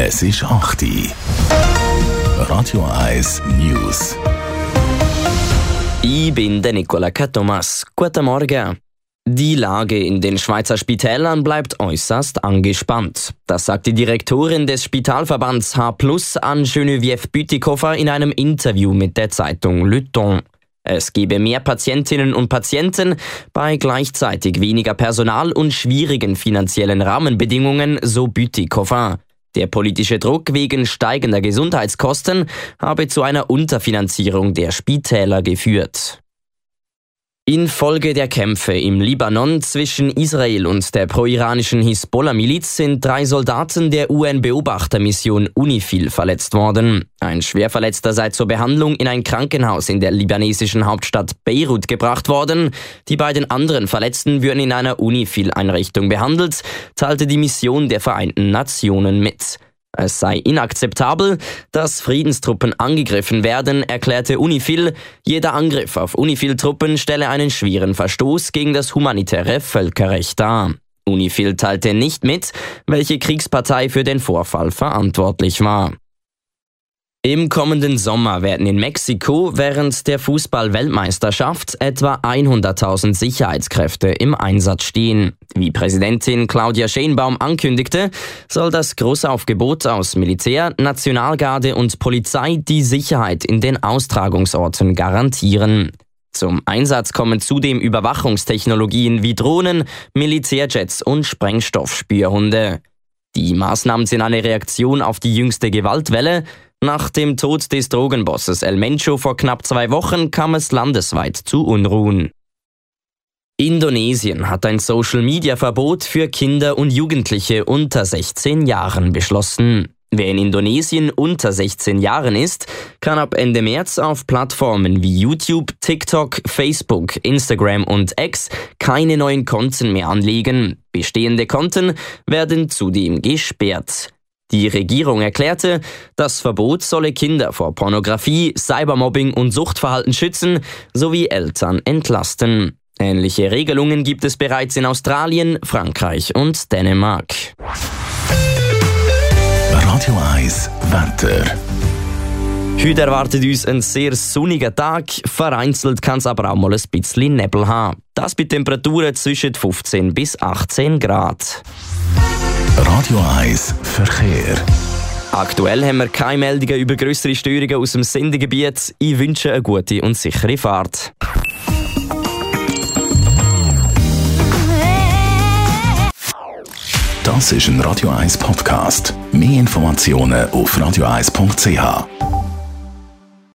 Es ist 8 Uhr. Radio 1 News. Ich bin der Nicola Thomas. Guten Morgen. Die Lage in den Schweizer Spitälern bleibt äußerst angespannt. Das sagt die Direktorin des Spitalverbands H+ an Geneviève Bütikofer in einem Interview mit der Zeitung Le Temps. Es gebe mehr Patientinnen und Patienten bei gleichzeitig weniger Personal und schwierigen finanziellen Rahmenbedingungen, so Bütikofer. Der politische Druck wegen steigender Gesundheitskosten habe zu einer Unterfinanzierung der Spitäler geführt. Infolge der Kämpfe im Libanon zwischen Israel und der pro-iranischen Hisbollah-Miliz sind 3 Soldaten der UN-Beobachtermission UNIFIL verletzt worden. Ein Schwerverletzter sei zur Behandlung in ein Krankenhaus in der libanesischen Hauptstadt Beirut gebracht worden. Die beiden anderen Verletzten würden in einer UNIFIL-Einrichtung behandelt, teilte die Mission der Vereinten Nationen mit. Es sei inakzeptabel, dass Friedenstruppen angegriffen werden, erklärte UNIFIL. Jeder Angriff auf UNIFIL-Truppen stelle einen schweren Verstoß gegen das humanitäre Völkerrecht dar. UNIFIL teilte nicht mit, welche Kriegspartei für den Vorfall verantwortlich war. Im kommenden Sommer werden in Mexiko während der Fußball-Weltmeisterschaft etwa 100.000 Sicherheitskräfte im Einsatz stehen. Wie Präsidentin Claudia Sheinbaum ankündigte, soll das Großaufgebot aus Militär, Nationalgarde und Polizei die Sicherheit in den Austragungsorten garantieren. Zum Einsatz kommen zudem Überwachungstechnologien wie Drohnen, Militärjets und Sprengstoffspürhunde. Die Maßnahmen sind eine Reaktion auf die jüngste Gewaltwelle. Nach dem Tod des Drogenbosses El Mencho vor knapp 2 Wochen kam es landesweit zu Unruhen. Indonesien hat ein Social-Media-Verbot für Kinder und Jugendliche unter 16 Jahren beschlossen. Wer in Indonesien unter 16 Jahren ist, kann ab Ende März auf Plattformen wie YouTube, TikTok, Facebook, Instagram und X keine neuen Konten mehr anlegen. Bestehende Konten werden zudem gesperrt. Die Regierung erklärte, das Verbot solle Kinder vor Pornografie, Cybermobbing und Suchtverhalten schützen sowie Eltern entlasten. Ähnliche Regelungen gibt es bereits in Australien, Frankreich und Dänemark. Radio 1 Wetter. Heute erwartet uns ein sehr sonniger Tag, vereinzelt kann es aber auch mal ein bisschen Nebel haben. Das bei Temperaturen zwischen 15 bis 18 Grad. Radio 1 Verkehr. Aktuell haben wir keine Meldungen über grössere Störungen aus dem Sendegebiet. Ich wünsche eine gute und sichere Fahrt. Das ist ein Radio 1 Podcast. Mehr Informationen auf radio1.ch.